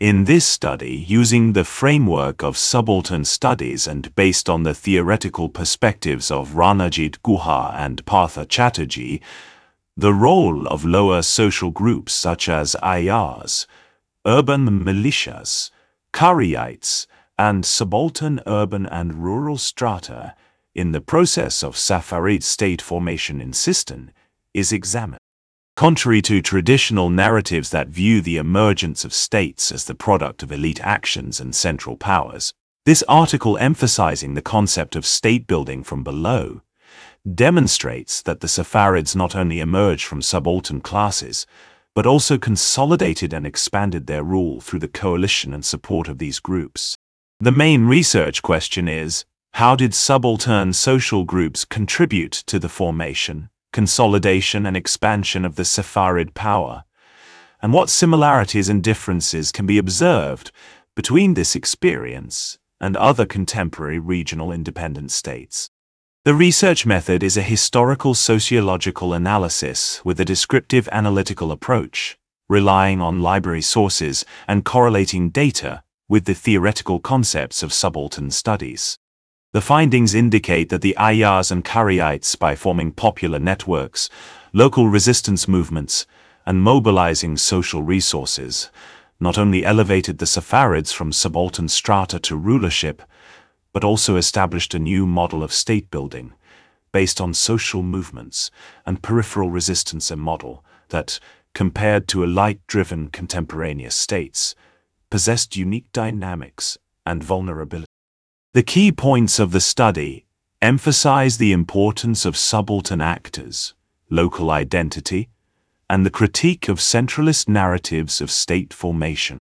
In this study, using the framework of subaltern studies and based on the theoretical perspectives of Ranajit Guha and Partha Chatterjee, the role of lower social groups such as Ayars, urban militias, Karyites, and subaltern urban and rural strata in the process of Safarid state formation in Sistan is examined. Contrary to traditional narratives that view the emergence of states as the product of elite actions and central powers, this article, emphasizing the concept of state building from below, demonstrates that the Safarids not only emerged from subaltern classes, but also consolidated and expanded their rule through the coalition and support of these groups. The main research question is, how did subaltern social groups contribute to the formation, consolidation, and expansion of the Safarid power? And what similarities and differences can be observed between this experience and other contemporary regional independent states? The research method is a historical sociological analysis with a descriptive analytical approach, relying on library sources and correlating data with the theoretical concepts of subaltern studies. The findings indicate that the Ayars and Karyites, by forming popular networks, local resistance movements, and mobilizing social resources, not only elevated the Safarids from subaltern strata to rulership, but also established a new model of state building based on social movements and peripheral resistance, a model that, compared to elite-driven contemporaneous states, possessed unique dynamics and vulnerability. The key points of the study emphasize the importance of subaltern actors, local identity, and the critique of centralist narratives of state formation.